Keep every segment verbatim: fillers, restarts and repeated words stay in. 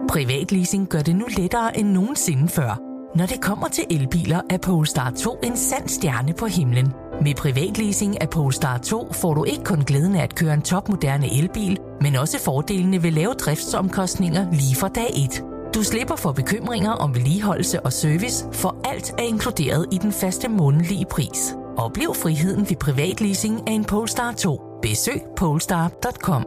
Privatleasing gør det nu lettere end nogensinde før. Når det kommer til elbiler, er Polestar to en sand stjerne på himlen. Med privatleasing af Polestar to får du ikke kun glæden af at køre en topmoderne elbil, men også fordelene ved lave driftsomkostninger lige fra dag et. Du slipper for bekymringer om vedligeholdelse og service, for alt er inkluderet i den faste månedlige pris. Oplev friheden ved privatleasing af en Polestar to. Besøg polestar punktum com.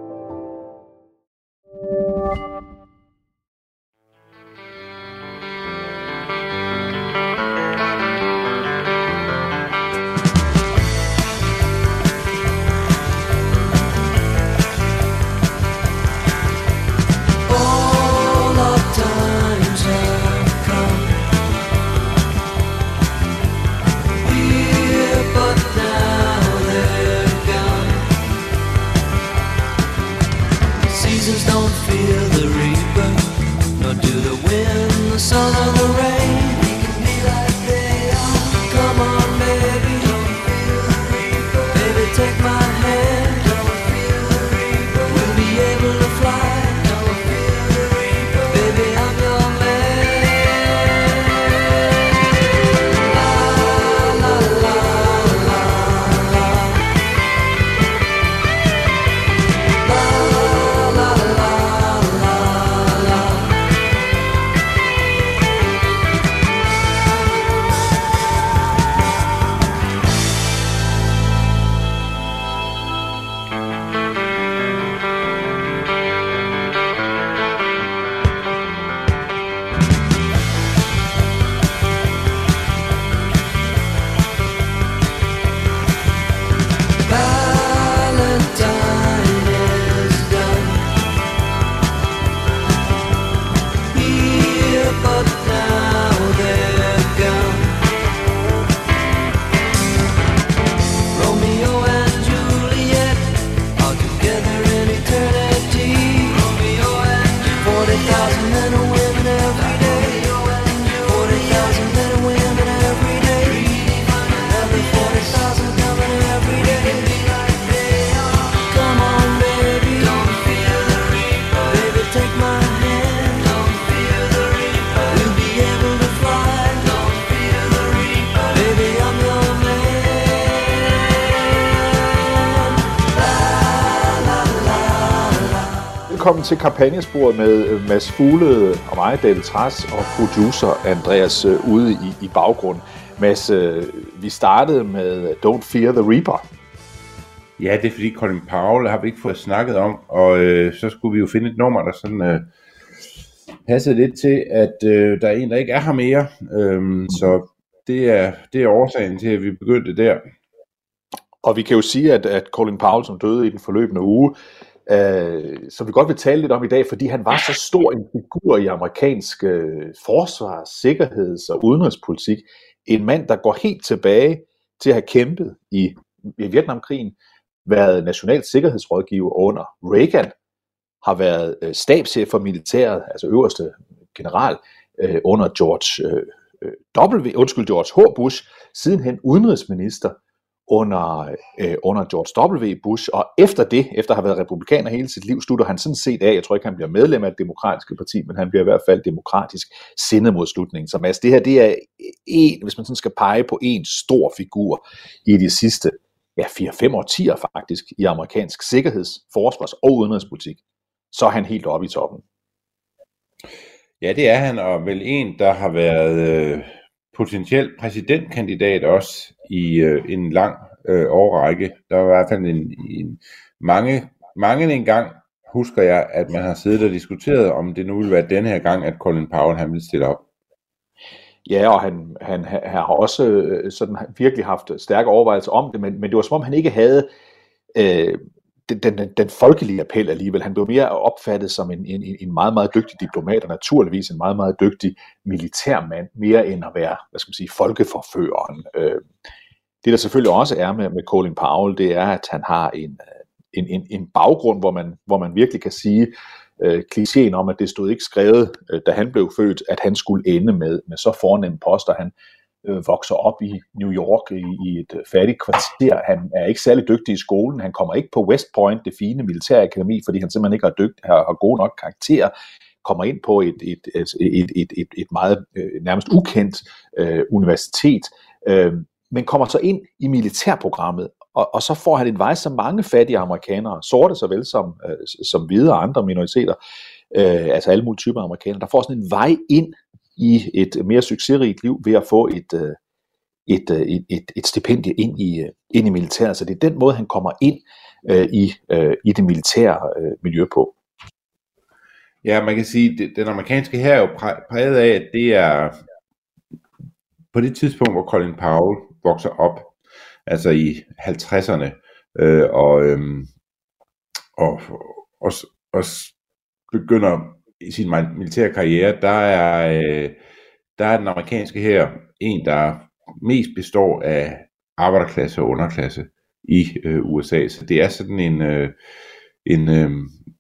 Velkommen til kampagnesporet med Mads Fuglede og mig, David Trads, og producer Andreas ude i, i baggrunden. Mads, vi startede med Don't Fear the Reaper. Ja, det er fordi Colin Powell har vi ikke fået snakket om, og øh, så skulle vi jo finde et nummer, der sådan øh, passede lidt til, at øh, der er en, der ikke er her mere. Øhm, så det er, det er årsagen til, at vi begyndte der. Og vi kan jo sige, at, at Colin Powell, som døde i den forløbende uge, Uh, som vi godt vil tale lidt om i dag, fordi han var så stor en figur i amerikansk uh, forsvars-, sikkerheds- og udenrigspolitik. En mand, der går helt tilbage til at have kæmpet i, i Vietnamkrigen, været national sikkerhedsrådgiver under Reagan, har været uh, stabschef for militæret, altså øverste general, uh, under George uh, W. Undskyld, George H. Bush, sidenhen udenrigsminister under, øh, under George W. Bush, og efter det, efter at have været republikaner hele sit liv, slutter han sådan set af, jeg tror ikke, han bliver medlem af det demokratiske parti, men han bliver i hvert fald demokratisk sindet mod slutningen. Så Mads, det her, det er en, hvis man sådan skal pege på en stor figur i de sidste ja, fire fem årtier faktisk, i amerikansk sikkerheds-, forsvars- og udenrigspolitik, så er han helt oppe i toppen. Ja, det er han, og vel en, der har været øh, potentiel præsidentkandidat også i øh, en lang øh, årrække. Der var i hvert fald en, en mange, mange en gang, husker jeg, at man har siddet og diskuteret, om det nu ville være denne her gang, at Colin Powell han ville stille op. Ja, og han, han, han har også øh, sådan, virkelig haft stærke overvejelser om det, men, men det var som om han ikke havde øh, den, den, den folkelige appel alligevel. Han blev mere opfattet som en, en, en meget, meget dygtig diplomat, og naturligvis en meget, meget dygtig militærmand, mere end at være, hvad skal man sige, folkeforføreren. Øh, det der selvfølgelig også er med, med Colin Powell, det er, at han har en, en, en, en baggrund, hvor man, hvor man virkelig kan sige, øh, klichéen om, at det stod ikke skrevet, øh, da han blev født, at han skulle ende med, med så fornemme poster. Han øh, vokser op i New York i, i et fattigt kvarter. Han er ikke særlig dygtig i skolen. Han kommer ikke på West Point, det fine militærakademi, fordi han simpelthen ikke har, dygt, har, har gode nok karakterer. kommer ind på et, et, et, et, et, et, et meget øh, nærmest ukendt øh, universitet, øh, men kommer så ind i militærprogrammet, og, og så får han en vej, som mange fattige amerikanere, sorte såvel som, øh, som hvide og andre minoriteter, øh, altså alle mulige typer amerikanere, der får sådan en vej ind i et mere succesrigt liv ved at få et, øh, et, et, et, et stipendie ind i, ind i militæret. Så det er den måde, han kommer ind øh, i, øh, i det militære øh, miljø på. Ja, man kan sige, at den amerikanske hær er jo præget af, at det er på det tidspunkt, hvor Colin Powell vokser op, altså i halvtredserne, øh, og, øhm, og, og, og begynder i sin militære karriere, der er, øh, der er den amerikanske hær en, der mest består af arbejderklasse og underklasse i øh, U S A. Så det er sådan en, øh, en, øh,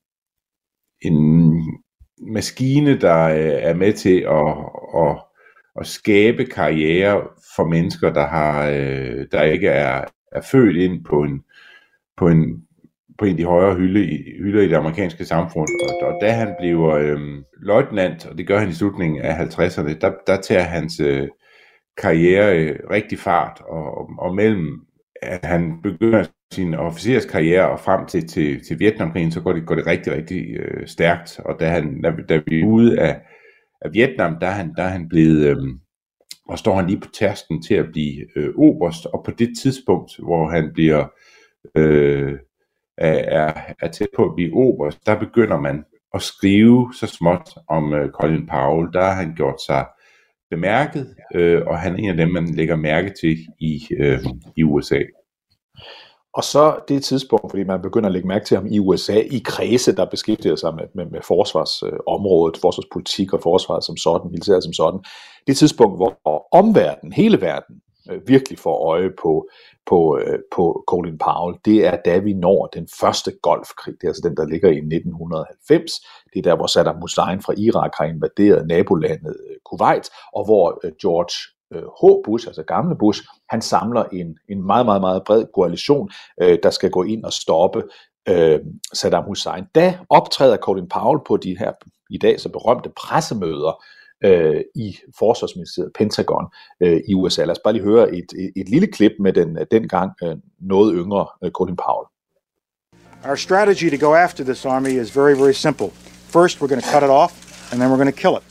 en maskine, der øh, er med til at, at, at skabe karriere for mennesker, der har øh, der ikke er, er født ind på en på en på en af de højere hylde i, hylder i det amerikanske samfund. Og, og da han bliver øh, løjtnant, og det gør han i slutningen af halvtredserne, der, der tager hans øh, karriere øh, rigtig fart, og, og, og mellem at han begynder sin officerskarriere og frem til, til, til Vietnamkrigen, så går det, går det rigtig, rigtig øh, stærkt. Og da, han, da, da vi er ude af, af Vietnam, der er han, der er han blevet, øh, og står han lige på tærsken til at blive øh, oberst, og på det tidspunkt, hvor han bliver øh, er, er tæt på at blive oberst, der begynder man at skrive så småt om øh, Colin Powell. Der har han gjort sig bemærket, øh, og han er en af dem, man lægger mærke til i, øh, i U S A. Og så det tidspunkt, fordi man begynder at lægge mærke til ham i U S A, i kredse, der beskæftiger sig med, med, med forsvarsområdet, øh, forsvarspolitik og forsvaret som sådan, militæret som sådan. Det tidspunkt, hvor omverdenen, hele verden, øh, virkelig får øje på, på, øh, på Colin Powell, det er da vi når den første golfkrig. Det er altså den, der ligger i nitten halvfems. Det er der, hvor Saddam Hussein fra Irak har invaderet nabolandet Kuwait, og hvor øh, George H. Bush, altså gamle Bush, han samler en, en meget, meget, meget bred koalition, øh, der skal gå ind og stoppe øh, Saddam Hussein. Da optræder Colin Powell på de her i dag så berømte pressemøder øh, i Forsvarsministeriet, Pentagon øh, i U S A. Lad os bare lige høre et, et, et lille klip med den dengang øh, noget yngre øh, Colin Powell. Our strategy to go after this army is very, very simple. First, we're going to cut it off, and then we're going to kill it.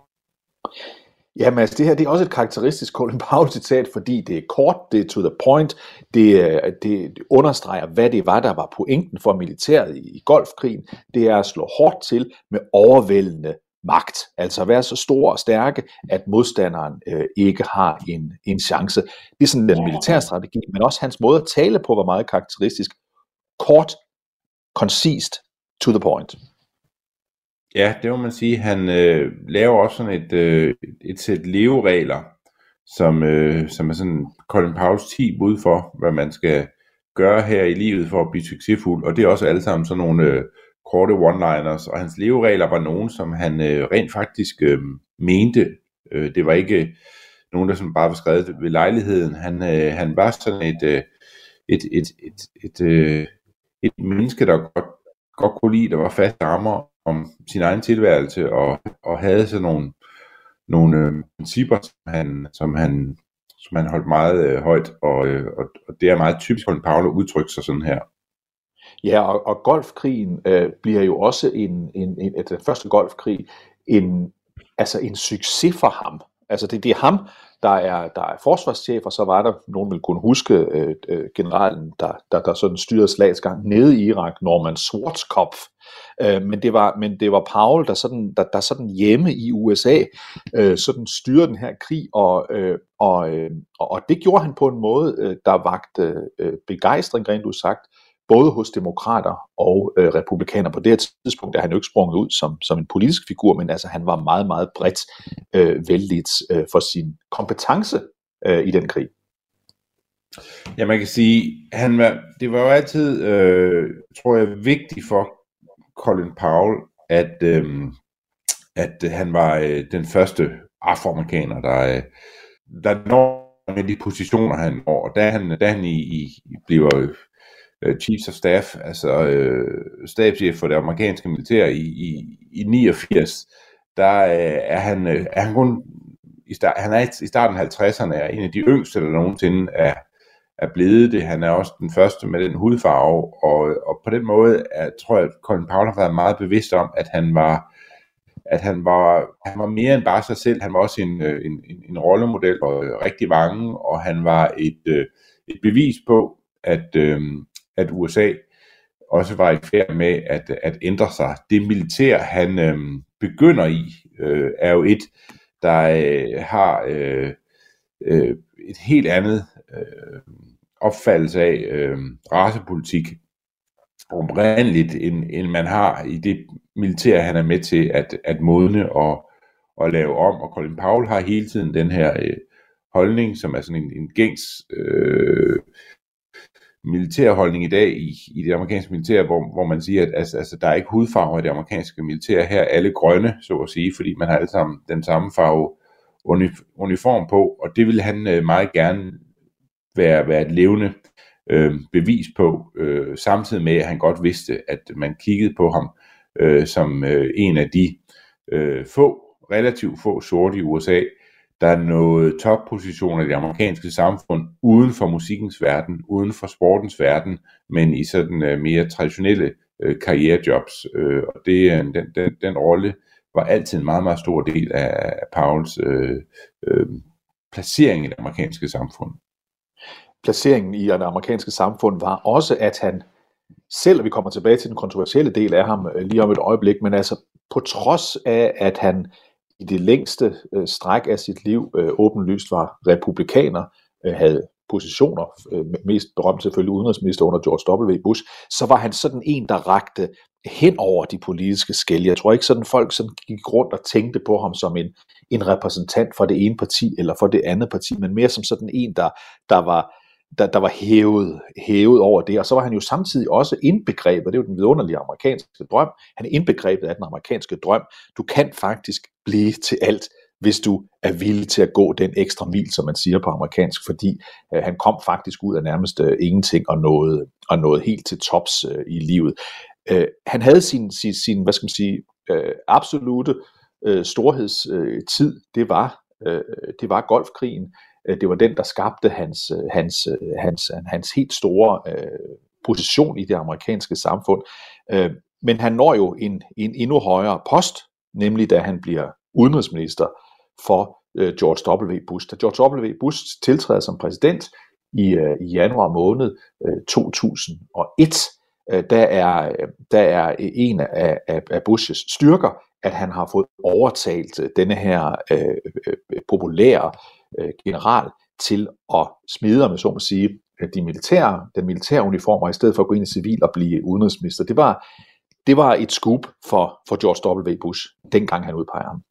Jamen altså det her, det er også et karakteristisk Colin Powell-citat, fordi det er kort, det er to the point, det, det understreger, hvad det var, der var pointen for militæret i golfkrigen. Det er at slå hårdt til med overvældende magt, altså at være så stor og stærke, at modstanderen øh, ikke har en, en chance. Det er sådan den militære strategi, men også hans måde at tale på var meget karakteristisk. Kort, koncist, to the point. Ja, det må man sige. Han øh, laver også sådan et, øh, et sæt leveregler, som, øh, som er sådan Colin Powells ti bud for, hvad man skal gøre her i livet for at blive succesfuld. Og det er også alle sammen sådan nogle øh, korte one-liners. Og hans leveregler var nogen, som han øh, rent faktisk øh, mente. Øh, det var ikke nogen, der sådan bare var skrevet ved lejligheden. Han, øh, han var sådan et, øh, et, et, et, et, øh, et menneske, der godt, godt kunne lide, der var fast rammer om sin egen tilværelse, og, og havde sådan nogle, nogle øh, principper, som han, som han, som han holdt meget øh, højt, og, øh, og, og det er meget typisk for Powell at udtrykke sig sådan her. Ja, og, og golfkrigen øh, bliver jo også en, en, en den første golfkrig, en, altså en succes for ham. Altså det, det er ham, der er, der er forsvarschef, og så var der, nogen vil kunne huske, øh, øh, generalen, der, der, der sådan styrede slagsgang nede i Irak, Norman Schwarzkopf. Øh, men, det var, men det var Powell, der sådan, der, der sådan hjemme i U S A, øh, sådan styrede den her krig, og, øh, og, øh, og det gjorde han på en måde, øh, der vagte øh, begejstring, rent udsagt, både hos demokrater og øh, republikaner. På det her tidspunkt er han jo ikke sprunget ud som, som en politisk figur, men altså han var meget, meget bredt øh, vældigt øh, for sin kompetence øh, i den krig. Ja, man kan sige, han var, det var jo altid, øh, tror jeg, vigtigt for Colin Powell, at, øh, at han var øh, den første afroamerikaner, der, øh, der når med de positioner, han når. Da han, da han i, i, bliver Chiefs of Staff, altså øh, stabschef for det amerikanske militær i, i, i niogfirs, der øh, er, han, øh, er han kun i, start, han er i starten af halvtredserne, er en af de yngste, der nogensinde er, er blevet det. Han er også den første med den hudfarve, og, og på den måde er, tror jeg, at Colin Powell har været meget bevidst om, at han var at han var, han var mere end bare sig selv. Han var også en, en, en rollemodel for rigtig mange, og han var et, et bevis på, at, at U S A også var i færd med at, at ændre sig. Det militær, han øh, begynder i, øh, er jo et, der øh, har øh, øh, et helt andet øh, opfattelse af øh, racepolitik oprindeligt, end, end man har i det militær, han er med til at, at modne og, og lave om. Og Colin Powell har hele tiden den her øh, holdning, som er sådan en, en gængs øh, militærholdning i dag i, i det amerikanske militær, hvor, hvor man siger, at altså, altså, der er ikke hudfarve i det amerikanske militær. Her er alle grønne, så at sige, fordi man har alle sammen den samme farve uniform på, og det vil han øh, meget gerne være, være et levende øh, bevis på, øh, samtidig med, at han godt vidste, at man kiggede på ham øh, som øh, en af de øh, få, relativt få sorte i U S A, der nåede toppositioner i det amerikanske samfund uden for musikkens verden, uden for sportens verden, men i sådan øh, mere traditionelle øh, karrierejobs. Øh, og det, den, den, den rolle var altid en meget, meget stor del af Powells øh, øh, placering i det amerikanske samfund. Placeringen i det amerikanske samfund var også, at han selv, vi kommer tilbage til den kontroversielle del af ham lige om et øjeblik, men altså på trods af, at han i det længste øh, stræk af sit liv øh, åbenlyst var republikaner, øh, havde positioner, øh, mest berømt selvfølgelig udenrigsminister under George W. Bush, så var han sådan en, der rakte hen over de politiske skel. Jeg tror ikke sådan folk sådan gik rundt og tænkte på ham som en, en repræsentant for det ene parti eller for det andet parti, men mere som sådan en, der, der var Der, der var hævet, hævet over det, og så var han jo samtidig også indbegrebet, det er jo den vidunderlige amerikanske drøm, han er indbegrebet af den amerikanske drøm. Du kan faktisk blive til alt, hvis du er villig til at gå den ekstra mil, som man siger på amerikansk, fordi øh, han kom faktisk ud af nærmest øh, ingenting og nåede, og nåede helt til tops øh, i livet. Øh, han havde sin, sin, sin, hvad skal man sige, øh, absolute øh, storhedstid, øh, det var, øh, det var golfkrigen. Det var den, der skabte hans, hans, hans, hans helt store øh, position i det amerikanske samfund. Øh, men han når jo en, en endnu højere post, nemlig da han bliver udenrigsminister for øh, George W. Bush. Da George W. Bush tiltræder som præsident i, øh, i januar måned øh, to tusind og et, øh, der, er, der er en af, af, af Bushes styrker, at han har fået overtalt øh, denne her øh, øh, populære general til at smide, om jeg så må sige, de militære, den militære uniformer, i stedet for at gå ind i civil og blive udenrigsminister. Det var, det var et scoop for, for George W. Bush, dengang han udpeger ham.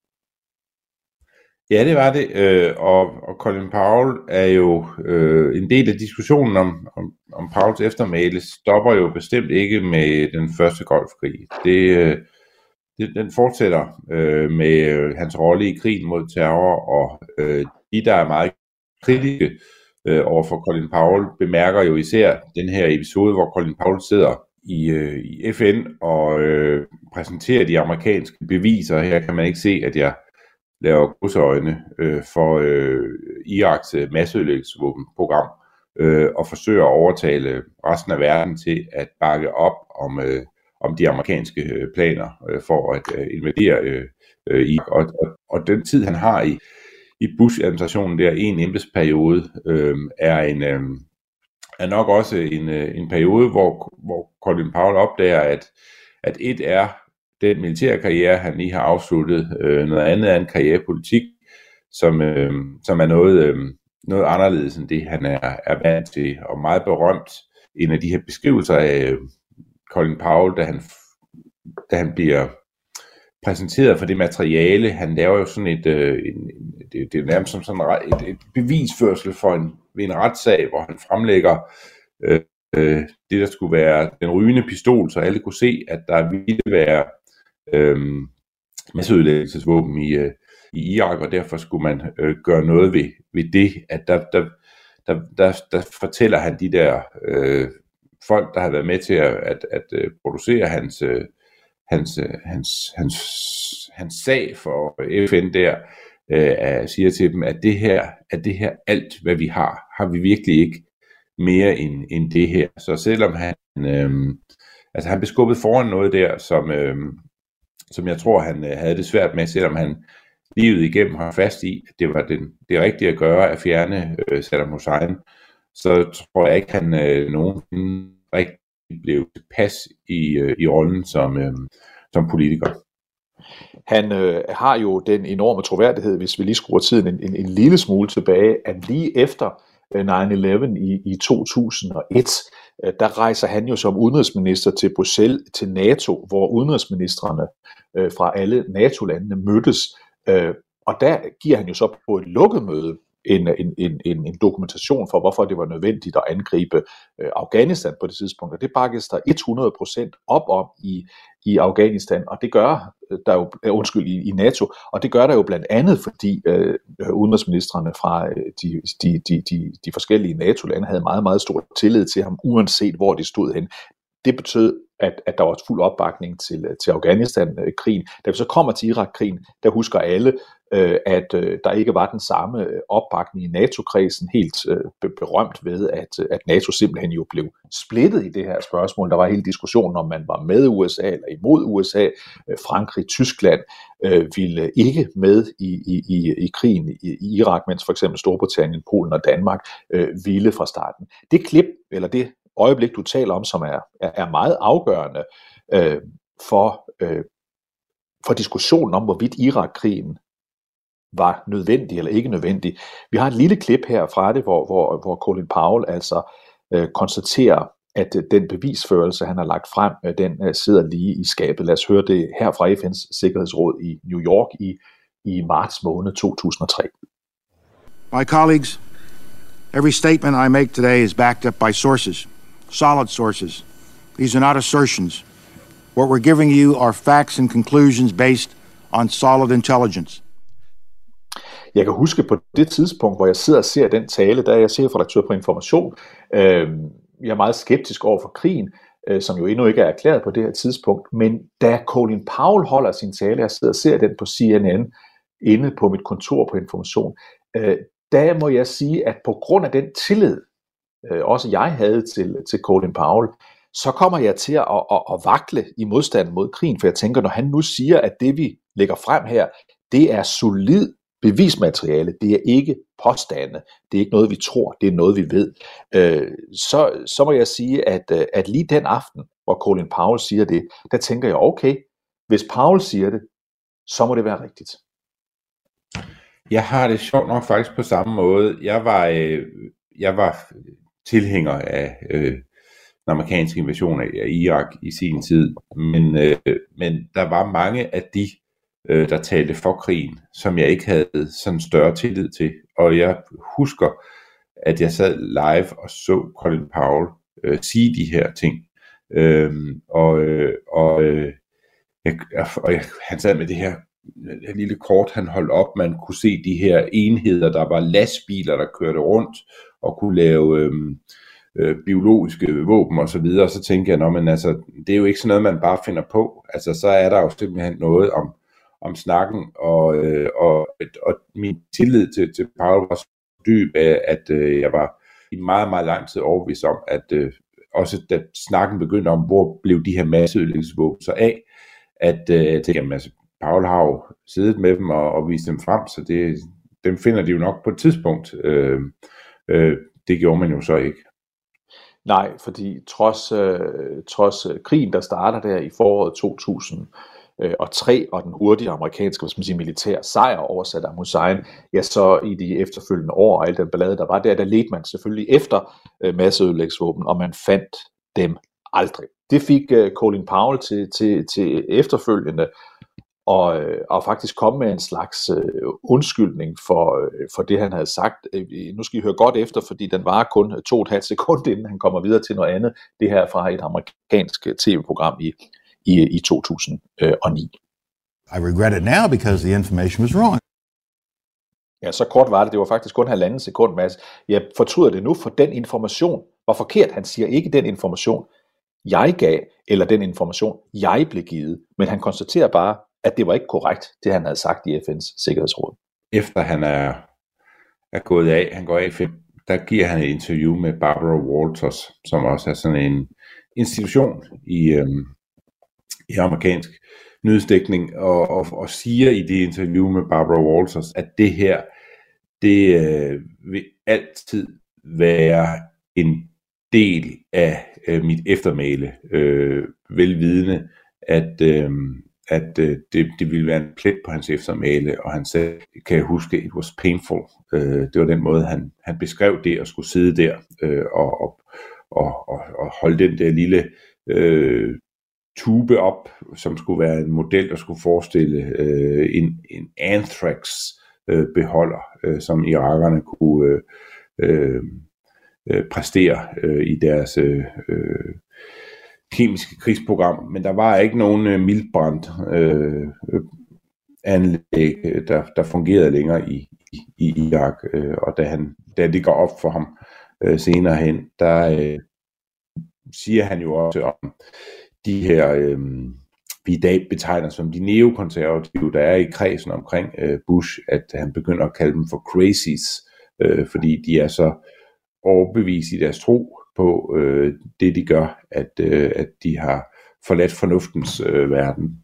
Ja, det var det, øh, og, og Colin Powell er jo øh, en del af diskussionen om, om, om Powells eftermæle, stopper jo bestemt ikke med den første golfkrig. Det, øh, det, den fortsætter øh, med øh, hans rolle i krigen mod terror, og øh, de, der er meget kritiske øh, overfor Colin Powell, bemærker jo især den her episode, hvor Colin Powell sidder i, øh, i F N og øh, præsenterer de amerikanske beviser. Her kan man ikke se, at jeg laver krydseøjne øh, for øh, Iraks øh, masseødelæggelsesvåbenprogram øh, og forsøger at overtale resten af verden til at bakke op om, øh, om de amerikanske øh, planer øh, for at øh, invadere øh, øh, Irak. Og, og, og den tid, han har i i Bush-administrationen der, en embedsperiode, øh, er, en, øh, er nok også en, øh, en periode, hvor, hvor Colin Powell opdager, at, at et er den militære karriere, han lige har afsluttet, øh, noget andet er en karrierepolitik, som, øh, som er noget, øh, noget anderledes end det, han er, er vant til, og meget berømt. En af de her beskrivelser af øh, Colin Powell, da han, da han bliver præsenteret for det materiale, han laver jo sådan et, øh, en, det, det er nærmest som sådan et, et bevisførsel for en, ved en retssag, hvor han fremlægger øh, øh, det, der skulle være den rygende pistol, så alle kunne se, at der ville være øh, masseødelæggelsesvåben i, øh, i Irak, og derfor skulle man øh, gøre noget ved, ved det, at der, der, der, der, der fortæller han de der øh, folk, der har været med til at, at, at producere hans øh, hans, hans, hans, hans sag for F N der, øh, siger til dem, at det her, at det her alt, hvad vi har, har vi virkelig ikke mere end, end det her. Så selvom han, øh, altså han blev skubbet foran noget der, som, øh, som jeg tror, han øh, havde det svært med, selvom han livet igennem har fast i, at det var den, det rigtige at gøre at fjerne øh, Saddam Hussein, så tror jeg ikke, han øh, nogensinde rigtig blev tilpas i, øh, i rollen som, øh, som politiker. Han øh, har jo den enorme troværdighed, hvis vi lige skruer tiden en, en, en lille smule tilbage, at lige efter øh, nine eleven i, i to tusind og et, øh, der rejser han jo som udenrigsminister til Bruxelles, til NATO, hvor udenrigsministrene øh, fra alle NATO-landene mødtes, øh, og der giver han jo så på et lukket møde En, en, en, en dokumentation for, hvorfor det var nødvendigt at angribe øh, Afghanistan på det tidspunkt. Og det bakkes der hundrede procent op om i, i Afghanistan, og det gør der jo, undskyld, i, i NATO, og det gør der jo blandt andet, fordi øh, udenrigsministrene fra øh, de, de, de, de, de forskellige NATO-lande havde meget, meget stor tillid til ham, uanset hvor de stod hen. Det betød, at, at der var fuld opbakning til, til Afghanistan-krigen. Da vi så kommer til Irak-krigen, der husker alle, øh, at øh, der ikke var den samme opbakning i NATO-kredsen, helt øh, berømt ved, at, at NATO simpelthen jo blev splittet i det her spørgsmål. Der var hele diskussionen, om man var med U S A eller imod U S A. Frankrig, Tyskland øh, ville ikke med i, i, i, i krigen i, i Irak, mens for eksempel Storbritannien, Polen og Danmark øh, ville fra starten. Det klip, eller det øjeblik, du taler om, som er, er, er meget afgørende øh, for, øh, for diskussionen om, hvorvidt Irak-krigen var nødvendig eller ikke nødvendig. Vi har et lille klip her fra det, hvor, hvor, hvor Colin Powell altså øh, konstaterer, at øh, den bevisførelse, han har lagt frem, øh, den øh, sidder lige i skabet. Lad os høre det her fra F N's Sikkerhedsråd i New York i, i marts måned to tusind og tre. My colleagues, every statement I make today is backed up by sources. Solid sources. These are not assertions. What we're giving you are facts and conclusions based on solid intelligence. Jeg kan huske på det tidspunkt, hvor jeg sidder og ser den tale, der er jeg chefredaktør på Information. Øh, jeg er meget skeptisk over for krigen, øh, som jo endnu ikke er erklæret på det her tidspunkt. Men da Colin Powell holder sin tale, jeg sidder og ser den på C N N inde på mit kontor på Information, øh, der må jeg sige, at på grund af den tillid, også jeg havde til, til Colin Powell, så kommer jeg til at, at, at vakle i modstanden mod krigen, for jeg tænker, når han nu siger, at det vi lægger frem her, det er solid bevismateriale, det er ikke påstande, det er ikke noget vi tror, det er noget vi ved, øh, så, så må jeg sige, at, at lige den aften, hvor Colin Powell siger det, der tænker jeg, okay, hvis Powell siger det, så må det være rigtigt. Jeg har det sjovt nok faktisk på samme måde. Jeg var, øh, jeg var tilhænger af øh, den amerikanske invasion af Irak i sin tid, men, øh, men der var mange af de, øh, der talte for krigen, som jeg ikke havde sådan større tillid til, og jeg husker, at jeg sad live og så Colin Powell øh, sige de her ting, øh, og, øh, og, øh, jeg, og jeg, han sad med det her et lille kort, han holdt op, man kunne se de her enheder, der var lastbiler, der kørte rundt, og kunne lave øh, øh, biologiske våben og så videre, og så tænkte jeg, nå, men altså, det er jo ikke sådan noget, man bare finder på, altså, så er der jo simpelthen noget om, om snakken, og, øh, og, og min tillid til, til Powell var så dyb, at øh, jeg var i meget, meget lang tid overbevist om, at øh, også da snakken begyndte om, hvor blev de her masseødelæggelsesvåben så af, at øh, jeg tænkte, jamen, altså, Powell har jo siddet med dem og, og vist dem frem, så det, dem finder de jo nok på et tidspunkt. Øh, øh, det gjorde man jo så ikke. Nej, fordi trods, øh, trods krigen, der starter der i foråret to tusind og tre, og den hurtige amerikanske, hvad skal man sige, militære sejr over Saddam Hussein, ja, så i de efterfølgende år, og al den ballade, der var der, der ledte man selvfølgelig efter øh, masseødelæggelsesvåben, og man fandt dem aldrig. Det fik øh, Colin Powell til, til, til efterfølgende, og, og faktisk komme med en slags øh, undskyldning for, øh, for det, han havde sagt. Øh, nu skal I høre godt efter, fordi den var kun to og et halvt sekund, inden han kommer videre til noget andet. Det her fra et amerikansk tv-program i, i, i to tusind og ni. I regret it now because the information was wrong. Ja, så kort var det. Det var faktisk kun halvanden sekund, Mads. Jeg fortryder det nu, for den information var forkert. Han siger ikke den information. jeg gav, eller den information, jeg blev givet. Men han konstaterer bare, at det var ikke korrekt, det han havde sagt i F N's Sikkerhedsråd. Efter han er, er gået af, han går af, der giver han et interview med Barbara Walters, som også er sådan en institution i, øhm, i amerikansk nyhedsdækning, og, og, og siger i det interview med Barbara Walters, at det her, det øh, vil altid være en del af øh, mit eftermæle, øh, velvidende, at, øh, at øh, det, det ville være en plet på hans eftermæle, og han sagde, kan jeg huske, it was painful. Øh, det var den måde, han, han beskrev det, at skulle sidde der øh, og, og, og, og holde den der lille øh, tube op, som skulle være en model, der skulle forestille øh, en, en anthrax øh, beholder, øh, som irakerne kunne øh, øh, øh, præstere øh, i deres øh, øh, kemiske krigsprogram, men der var ikke nogen øh, mildbrand øh, anlæg, der, der fungerede længere i, i, i Irak, øh, og da, han, da det går op for ham øh, senere hen, der øh, siger han jo også om de her, øh, vi i dag betegner som de neokonservative, der er i kredsen omkring øh, Bush, at han begynder at kalde dem for crazies, øh, fordi de er så overbevist i deres tro på øh, det, de gør, at, øh, at de har forladt fornuftens øh, verden.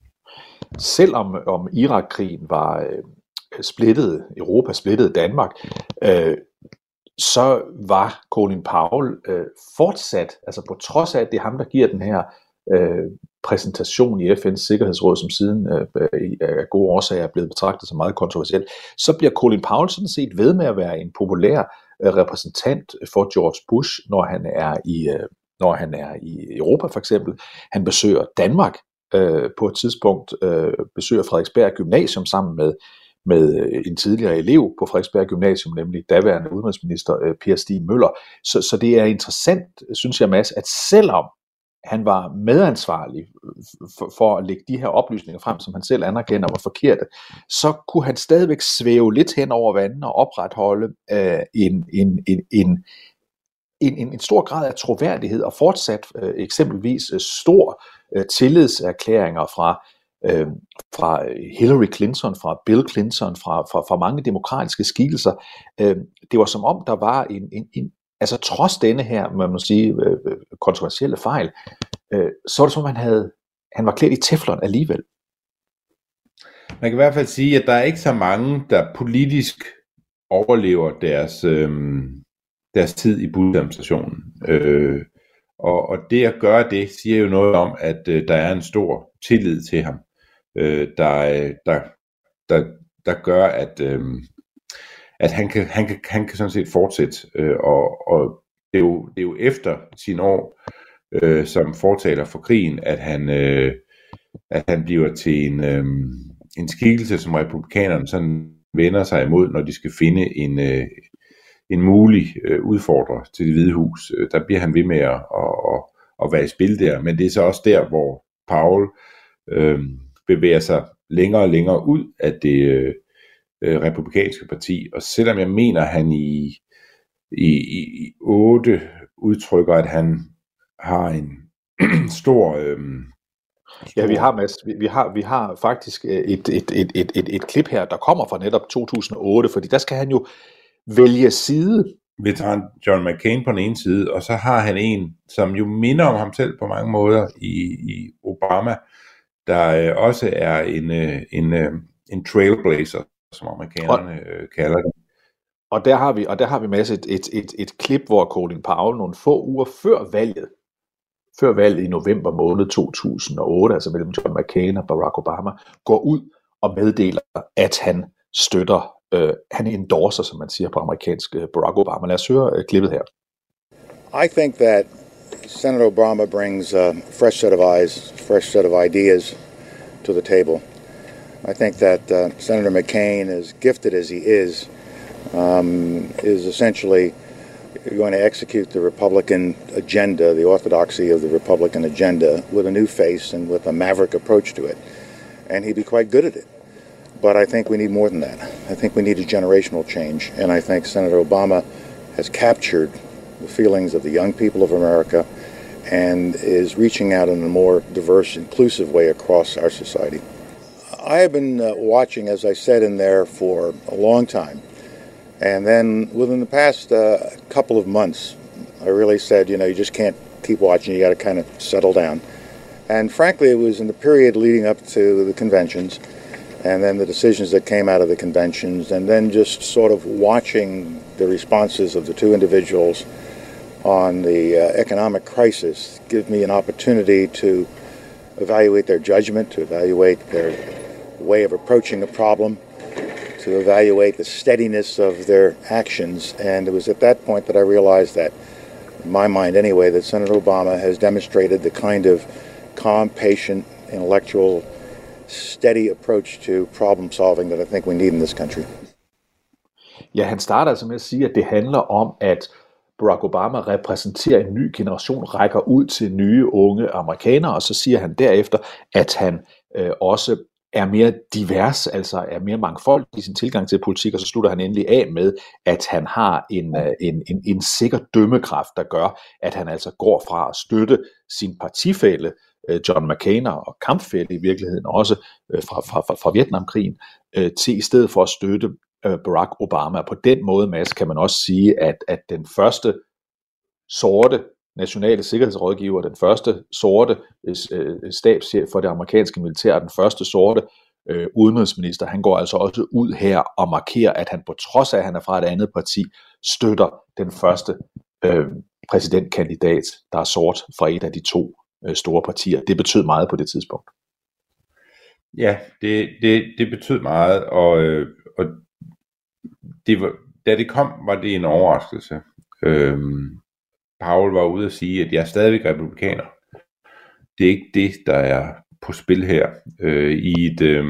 Selvom om Irak-krigen var øh, splittet, Europa splittede Danmark, øh, så var Colin Powell øh, fortsat, altså på trods af, at det er ham, der giver den her øh, præsentation i F N's Sikkerhedsråd, som siden øh, af gode årsager er blevet betragtet som meget kontroversielt, så bliver Colin Powell sådan set ved med at være en populær øh, repræsentant for George Bush, når han er i, øh, når han er i Europa for eksempel. Han besøger Danmark øh, på et tidspunkt, øh, besøger Frederiksberg Gymnasium sammen med med en tidligere elev på Frederiksberg Gymnasium, nemlig daværende udenrigsminister øh, Per Stig Møller. Så, så det er interessant, synes jeg, Mads, at selvom han var medansvarlig for, for at lægge de her oplysninger frem, som han selv anerkender var forkerte, så kunne han stadigvæk svæve lidt hen over vandet og opretholde øh, en, en, en, en, en, en stor grad af troværdighed og fortsat øh, eksempelvis øh, stor øh, tillidserklæringer fra Øh, fra Hillary Clinton, fra Bill Clinton, fra, fra, fra mange demokratiske skikkelser. Øh, det var som om, der var en, en, en altså trods denne her, man må sige, øh, kontroversielle fejl, øh, så var det som om, han, havde, han var klædt i teflon alligevel. Man kan i hvert fald sige, at der er ikke så mange, der politisk overlever deres, øh, deres tid i Bush-administrationen. Øh, og, og det at gøre det, siger jo noget om, at øh, der er en stor tillid til ham. Øh, der, der, der, der gør, at, øh, at han, kan, han, kan, han kan sådan set fortsætte, øh, og, og det, er jo, det er jo efter sine år øh, som fortaler for krigen, at han, øh, at han bliver til en, øh, en skikkelse, som republikanerne sådan vender sig imod, når de skal finde en, øh, en mulig øh, udfordrer til Det Hvide Hus. Øh, der bliver han ved med at, at, at, at være i spil der, men det er så også der, hvor Powell øh, bevæger sig længere og længere ud af det øh, republikanske parti, og selvom jeg mener, at han i, i, i otte udtrykker, at han har en stor... Øh, Ja, vi har, Mads, vi, vi har, vi har faktisk et, et, et, et, et, et klip her, der kommer fra netop to tusind og otte, fordi der skal han jo vælge side. Veteran John McCain på den ene side, og så har han en, som jo minder om ham selv på mange måder i, i Obama, der øh, også er en, øh, en, øh, en trailblazer, som amerikanerne øh, kalder det. Og der har vi, og der har vi Mads et, et, et, et klip, hvor Colin Powell nogle få uger før valget, før valget i november måned to tusind og otte, altså mellem John McCain og Barack Obama, går ud og meddeler, at han støtter, øh, han endorser, som man siger på amerikansk, Barack Obama. Lad os høre øh, klippet her. I think that Senator Obama brings a fresh set of eyes, fresh set of ideas to the table. I think that uh, Senator McCain, as gifted as he is, um, is essentially going to execute the Republican agenda, the orthodoxy of the Republican agenda, with a new face and with a maverick approach to it. And he'd be quite good at it. But I think we need more than that. I think we need a generational change. And I think Senator Obama has captured the feelings of the young people of America and is reaching out in a more diverse, inclusive way across our society. I have been uh, watching, as I said in there, for a long time. And then within the past uh, couple of months, I really said, you know, you just can't keep watching, you got to kind of settle down. And frankly, it was in the period leading up to the conventions, and then the decisions that came out of the conventions, and then just sort of watching the responses of the two individuals on the uh, economic crisis give me an opportunity to evaluate their judgment, to evaluate their way of approaching a problem, to evaluate the steadiness of their actions. And it was at that point that I realized that, in my mind anyway, that Senator Obama has demonstrated the kind of calm, patient, intellectual, steady approach to problem solving that I think we need in this country. Ja, han starter altså med at sige, at det handler om, at Barack Obama repræsenterer en ny generation, rækker ud til nye unge amerikanere, og så siger han derefter, at han øh, også er mere divers, altså er mere mangfoldig i sin tilgang til politik, og så slutter han endelig af med, at han har en, en, en, en sikker dømmekraft, der gør, at han altså går fra at støtte sin partifælle, John McCain og kampfælle i virkeligheden også fra, fra, fra, fra Vietnamkrigen, til i stedet for at støtte Barack Obama. På den måde, Mads, kan man også sige, at, at den første sorte nationale sikkerhedsrådgiver, den første sorte øh, stabschef for det amerikanske militær, den første sorte øh, udenrigsminister, han går altså også ud her og markerer, at han på trods af, at han er fra et andet parti, støtter den første øh, præsidentkandidat, der er sort fra et af de to øh, store partier. Det betød meget på det tidspunkt. Ja, det, det, det betød meget, og, øh, og det var, da det kom, var det en overraskelse. Øhm, Powell var ude at sige, at jeg er stadigvæk republikaner. Det er ikke det, der er på spil her. Øh, i, et, øh,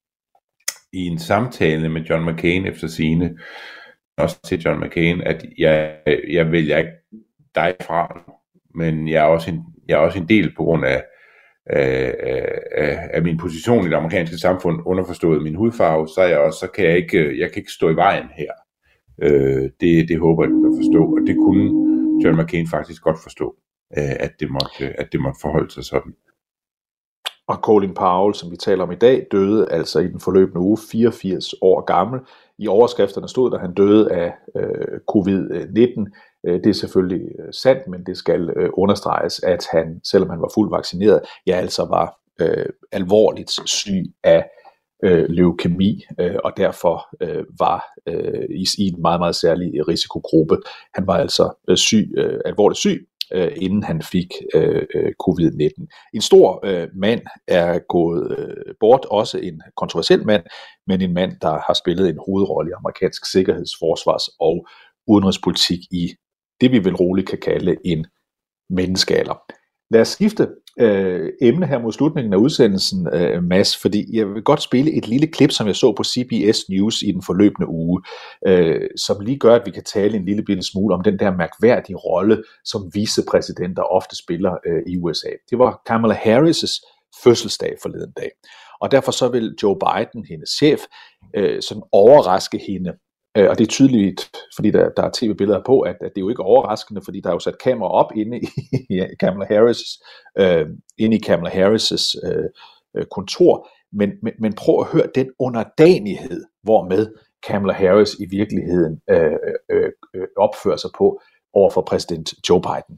I en samtale med John McCain efter sigende, også til John McCain, at jeg, jeg vælger ikke dig fra, men jeg er også en, jeg er også en del på grund af, af, af, af min position i det amerikanske samfund, underforstået min hudfarve, så, er jeg også, så kan jeg ikke, jeg kan ikke stå i vejen her. Øh, det, det håber jeg, du kan forstå, og det kunne John McCain faktisk godt forstå, at det måtte, at det måtte forholde sig sådan. Og Colin Powell, som vi taler om i dag, døde altså i den forløbende uge, fireogfirs år gammel. I overskrifterne stod der, at han døde af øh, covid nitten. Det er selvfølgelig sandt, men det skal øh, understreges, at han, selvom han var fuldt vaccineret, ja altså var øh, alvorligt syg af øh, leukemi, øh, og derfor øh, var øh, i, i en meget, meget særlig risikogruppe. Han var altså øh, syg, øh, alvorligt syg, øh, inden han fik øh, covid nitten. En stor øh, mand er gået øh, bort, også en kontroversiel mand, men en mand, der har spillet en hovedrolle i amerikansk sikkerheds-, forsvars- og udenrigspolitik i det, vi vel roligt kan kalde en menneskealder. Lad os skifte øh, emne her mod slutningen af udsendelsen, øh, Mads, fordi jeg vil godt spille et lille klip, som jeg så på C B S News i den forløbende uge, øh, som lige gør, at vi kan tale en lille bitte smule om den der mærkværdige rolle, som vicepræsidenter ofte spiller øh, i U S A. Det var Kamala Harris' fødselsdag forleden dag, og derfor så vil Joe Biden, hendes chef, øh, sådan overraske hende. Og det er tydeligt, fordi der, der er tv-billeder på, at, at det er jo ikke overraskende, fordi der er jo sat kamera op inde i, i Kamala Harris' øh, inde i Kamala Harris' øh, kontor, men, men, men prøv at høre den underdanighed, hvormed Kamala Harris i virkeligheden øh, øh, øh, opfører sig på over for præsident Joe Biden.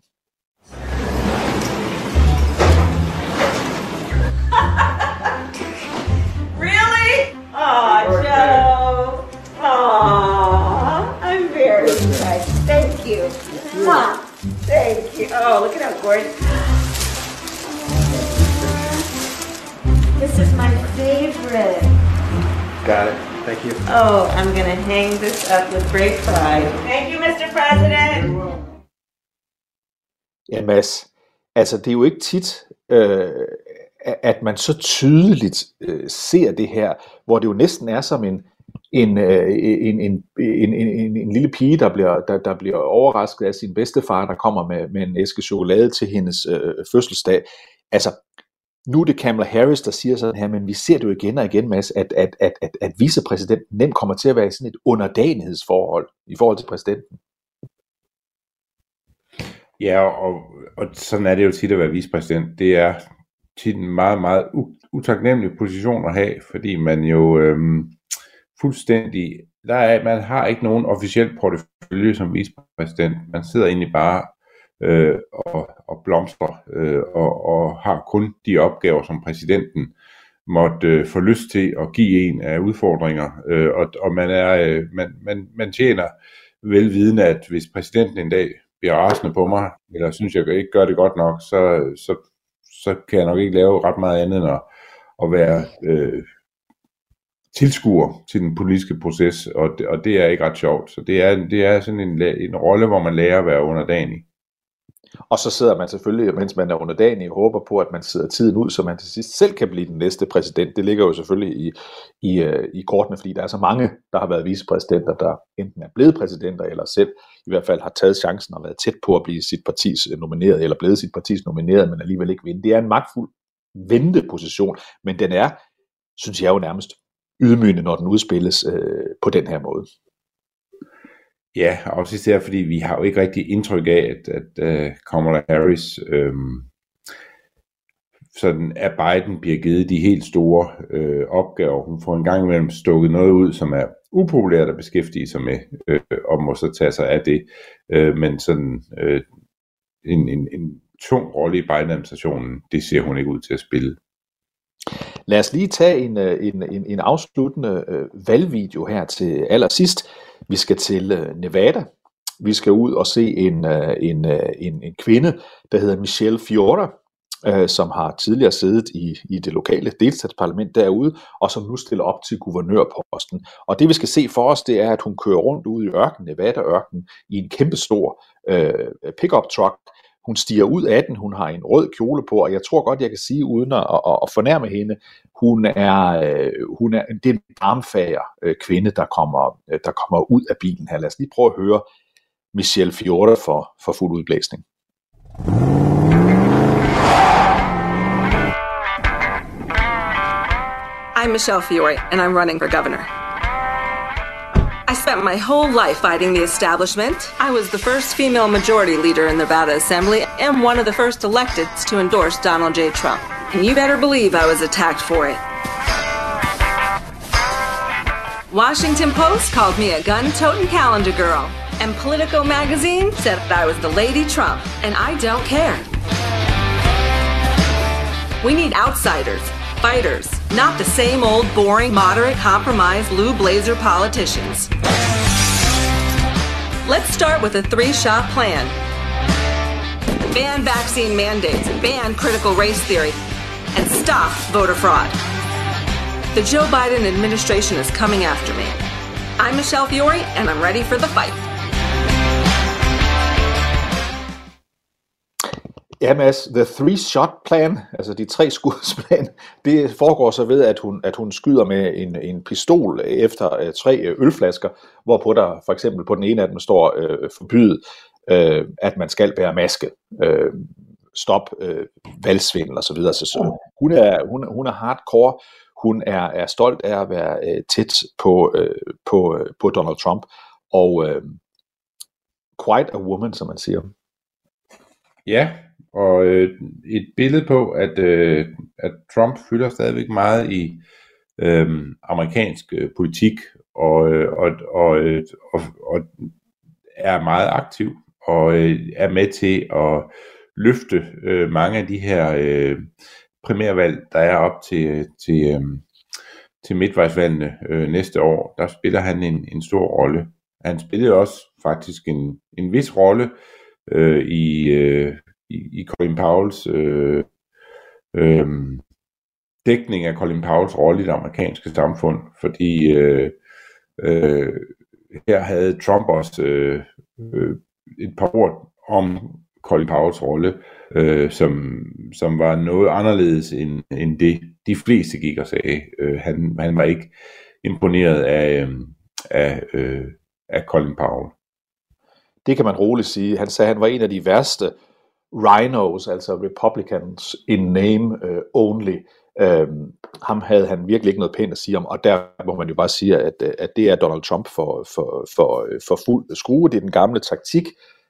Really? Oh, Joe. Aww, I'm very impressed. Thank you. Mwah. Thank you. Oh, look at how gorgeous. This is my favorite. Got it. Thank you. Oh, I'm going to hang this up with great pride. Thank you, mister President. Ja, Mads. Altså, det er jo ikke tit, øh, at man så tydeligt øh, ser det her, hvor det jo næsten er som en En, en, en, en, en, en lille pige, der bliver, der, der bliver overrasket af sin bedstefar, der kommer med, med en æske chokolade til hendes øh, fødselsdag. Altså, nu er det Kamala Harris, der siger sådan her, men vi ser det jo igen og igen, Mads, at, at, at, at, at vicepræsidenten nemt kommer til at være i sådan et underdanighedsforhold i forhold til præsidenten. Ja, og, og sådan er det jo tit at være vicepræsident. Det er tit en meget, meget utaknemmelig position at have, fordi man jo øhm, fuldstændig, der er, man har ikke nogen officiel portefølje som vicepræsident. Man sidder egentlig bare øh, og, og blomstrer øh, og, og har kun de opgaver, som præsidenten måtte øh, få lyst til at give en af udfordringer, øh, og, og man, er, øh, man, man, man tjener velvidende, at hvis præsidenten en dag bliver rasende på mig, eller synes jeg ikke gør det godt nok, så, så, så kan jeg nok ikke lave ret meget andet end at, at være øh, tilskuer til den politiske proces, og det, og det er ikke ret sjovt. Så det er, det er sådan en, en rolle, hvor man lærer at være underdanig. Og så sidder man selvfølgelig, mens man er underdanig, og håber på, at man sidder tiden ud, så man til sidst selv kan blive den næste præsident. Det ligger jo selvfølgelig i, i, i kortene, fordi der er så mange, der har været vicepræsidenter, der enten er blevet præsidenter, eller selv i hvert fald har taget chancen og været tæt på at blive sit partis nomineret, eller blevet sit partis nomineret, men alligevel ikke vinde. Det er en magtfuld venteposition, men den er, synes jeg jo nærmest, ydmygende, når den udspilles øh, på den her måde. Ja, også især fordi vi har jo ikke rigtig indtryk af, at, at uh, Kamala Harris øhm, sådan af Biden bliver givet de helt store øh, opgaver. Hun får en gang imellem stukket noget ud, som er upopulært at beskæftige sig med, øh, og må så tage sig af det. Øh, men sådan øh, en, en, en tung rolle i Biden-administrationen, det ser hun ikke ud til at spille. Lad os lige tage en, en, en, en afsluttende øh, valgvideo her til allersidst. Vi skal til øh, Nevada. Vi skal ud og se en, øh, en, øh, en, en kvinde, der hedder Michelle Fiora, øh, som har tidligere siddet i, i det lokale delstatsparlament derude, og som nu stiller op til guvernørposten. Og det vi skal se for os, det er, at hun kører rundt ude i ørkenen, Nevada-ørkenen, i en kæmpestor øh, pickup truck. Hun stiger ud af den, hun har en rød kjole på, og jeg tror godt, jeg kan sige, uden at, at, at fornærme hende, hun er, øh, hun er, det er en armfager øh, kvinde, der kommer, øh, der kommer ud af bilen her. Lad os lige prøve at høre Michelle Fiora for, for fuld udblæsning. I'm Michelle Fiore, and I'm running for governor. I spent my whole life fighting the establishment. I was the first female majority leader in the Nevada Assembly and one of the first elected to endorse Donald J. Trump. And you better believe I was attacked for it. Washington Post called me a gun-toting calendar girl. And Politico magazine said I was the Lady Trump. And I don't care. We need outsiders, fighters, not the same old boring, moderate, compromise, blue blazer politicians. Let's start with a three-shot plan. Ban vaccine mandates, ban critical race theory, and stop voter fraud. The Joe Biden administration is coming after me. I'm Michelle Fiore, and I'm ready for the fight. Ja, Mads, the three-shot plan, altså de tre skudsplan, det foregår så ved, at hun, at hun skyder med en, en pistol efter uh, tre ølflasker, hvorpå der for eksempel på den ene af dem står uh, forbydet, uh, at man skal bære maske, uh, stop uh, valgsvindel og så videre. Så, så hun, er, hun, hun er hardcore, hun er, er stolt af at være uh, tæt på, uh, på, uh, på Donald Trump, og uh, quite a woman, som man siger. Ja, og øh, et billede på, at, øh, at Trump fylder stadigvæk meget i øh, amerikansk øh, politik, og, øh, og, og, øh, og, og er meget aktiv, og øh, er med til at løfte øh, mange af de her øh, primærvalg, der er op til, til, øh, til midtvejsvalgene øh, næste år. Der spiller han en, en stor rolle. Han spillede også faktisk en, en vis rolle øh, i... Øh, i, i Colin Powells øh, øh, dækning af Colin Powells rolle i det amerikanske samfund, fordi øh, øh, her havde Trump også øh, øh, et par ord om Colin Powells rolle, øh, som, som var noget anderledes end, end det, de fleste gik og sagde. Øh, han, han var ikke imponeret af, af, øh, af Colin Powell. Det kan man roligt sige. Han sagde, at han var en af de værste rhinos, altså Republicans in name uh, only. Um, ham havde han virkelig ikke noget pænt at sige om, og der må man jo bare sige, at, at det er Donald Trump for, for, for, for fuld skrue. Det er den gamle taktik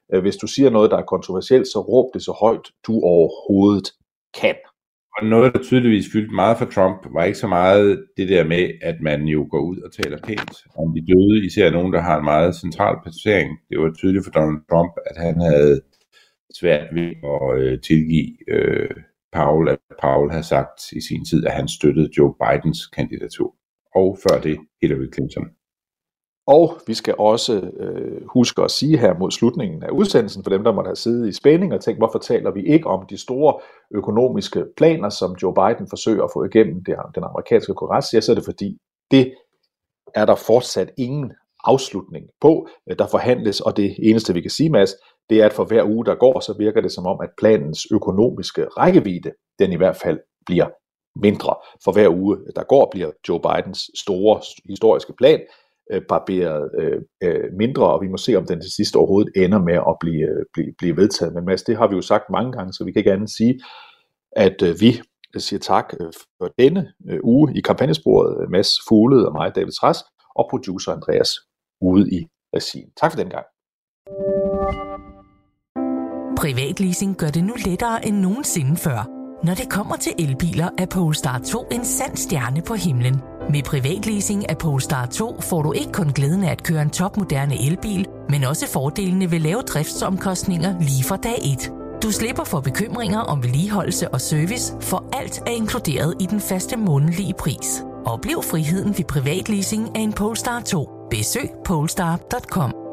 Hvis du siger noget, der er kontroversielt, så råb det så højt, du overhovedet kan. Og noget, der tydeligvis fyldte meget for Trump, var ikke så meget det der med, at man jo går ud og taler pænt om de døde, især nogen, der har en meget central placering. Det var tydeligt for Donald Trump, at han havde svært ved at øh, tilgive øh, Powell, at Powell havde sagt i sin tid, at han støttede Joe Bidens kandidatur. Og før det, Hillary Clinton. Og vi skal også øh, huske at sige her mod slutningen af udsendelsen, for dem, der måtte have siddet i spænding og tænkt, hvorfor taler vi ikke om de store økonomiske planer, som Joe Biden forsøger at få igennem den amerikanske kongres, ja, så er det fordi, det er der fortsat ingen afslutning på. Der forhandles, og det eneste, vi kan sige, Mads, det er, at for hver uge, der går, så virker det som om, at planens økonomiske rækkevidde, den i hvert fald bliver mindre. For hver uge, der går, bliver Joe Bidens store historiske plan barberet øh, øh, mindre, og vi må se, om den til sidst overhovedet ender med at blive, øh, blive, blive vedtaget. Men Mads, det har vi jo sagt mange gange, så vi kan ikke andet sige, at øh, vi siger tak øh, for denne øh, uge i kampagnesporet, Mads Fuglede og mig, David Træs, og producer Andreas ude i regien. Tak for den gang. Privatleasing gør det nu lettere end nogensinde før. Når det kommer til elbiler, er Polestar to en sand stjerne på himlen. Med privatleasing af Polestar to får du ikke kun glæden af at køre en topmoderne elbil, men også fordelene ved lave driftsomkostninger lige fra dag et. Du slipper for bekymringer om vedligeholdelse og service, for alt er inkluderet i den faste månedlige pris. Oplev friheden ved privatleasing af en Polestar to. Besøg polestar punktum com.